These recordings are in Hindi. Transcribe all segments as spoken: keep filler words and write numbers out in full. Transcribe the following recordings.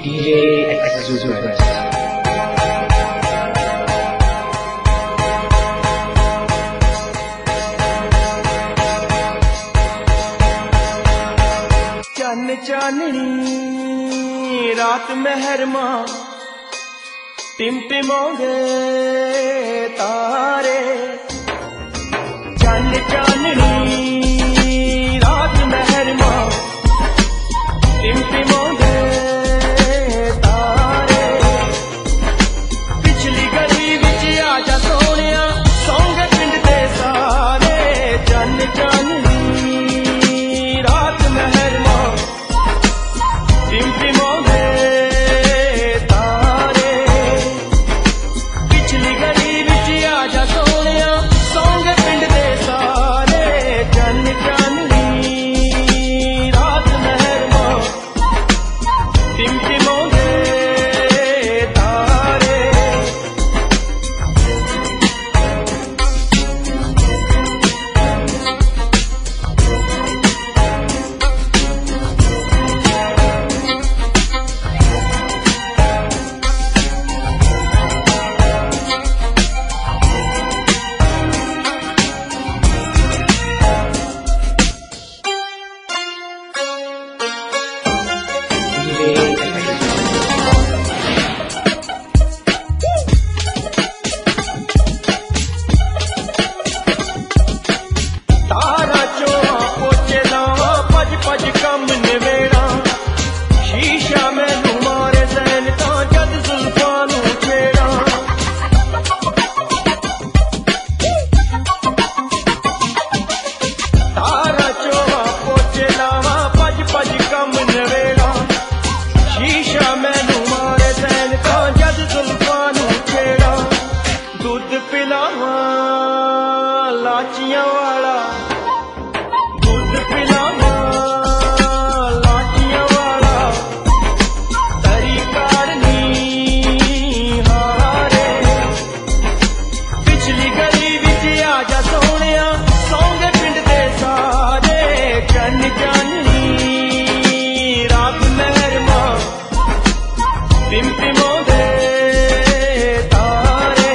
D J Exuberance. चन्न चाननी रात मेहरमा टिमटिमाउंदे तारे। चन्न चाननी रात मेहरमा टिमटिमाउंदे तारे। पिछली गली विच आजा सोनिया सौंगे पिंड दे सारे। चन्न चाननी रात मेहरमा टिमटिमाउंदे तारे। पिछली गली विच आजा सोनिया सौंगे पिंड दे सारे। चन्न चाननी रात मेहरमा टिमटिमाउंदे तारे। तारा चोआ पोचे लावा भज भज कम निवेड़ा। शीशा मैनू मारे सैन तां जद जुल्फां नू छेड़ा। तारा चोआ पोचे लावा भज भज कम निवेड़ा। शीशा मैनू मारे सैन तां जद जुल्फां नू छेड़ा। दुध पिलावा लाचियां वाला दूध पिलावा लाचियां वाला। तरी कारनी हारे। पिछली गली विच आजा सोनिया सौंगे पिंड दे सारे। चन्न चाननी रात मेहरमा टिमटिमाउंदे तारे।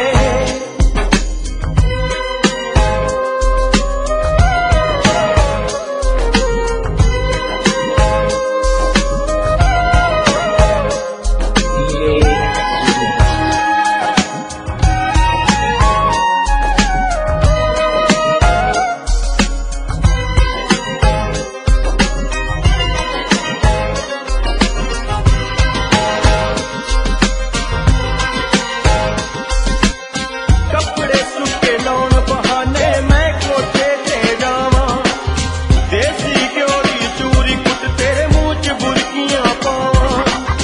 कपड़े सुके लौन बहाने मैं कोठे ते जावां। देसी घ्यो दी चूरी कुट तेरे मुंह च बुरकियां पावां।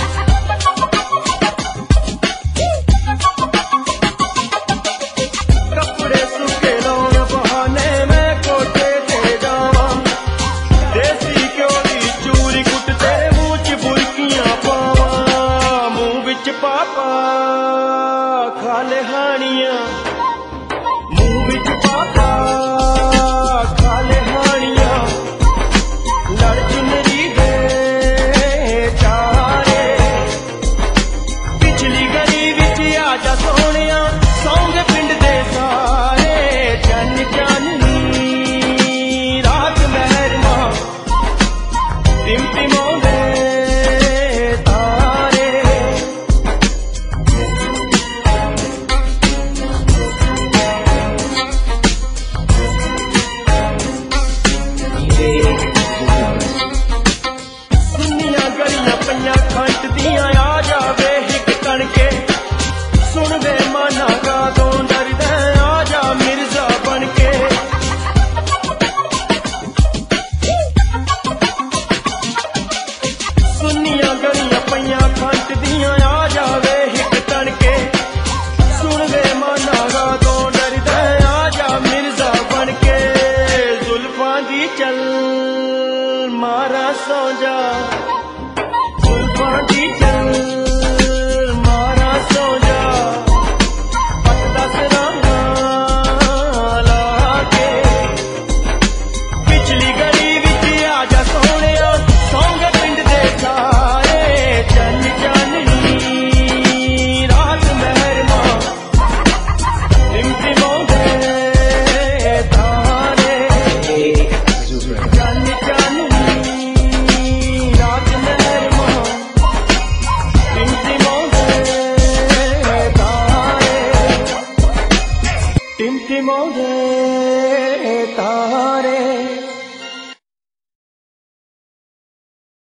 कपड़े सुके लौन बहाने मैं कोठे ते जावां। देसी घ्यो दी चूरी कुट तेरे मुंह च बुरकियां पावां। मुंह विच पापा खाले हानियां। मुंह विच पापा खाले हानियां। लड़ चुनरी दे चारे। पिछली गली विच आजा सोनिया सौंगे पिंड दे सारे। चन्न चाननी रात मेहरमा टिमटिमाउंदे तारे। मोड़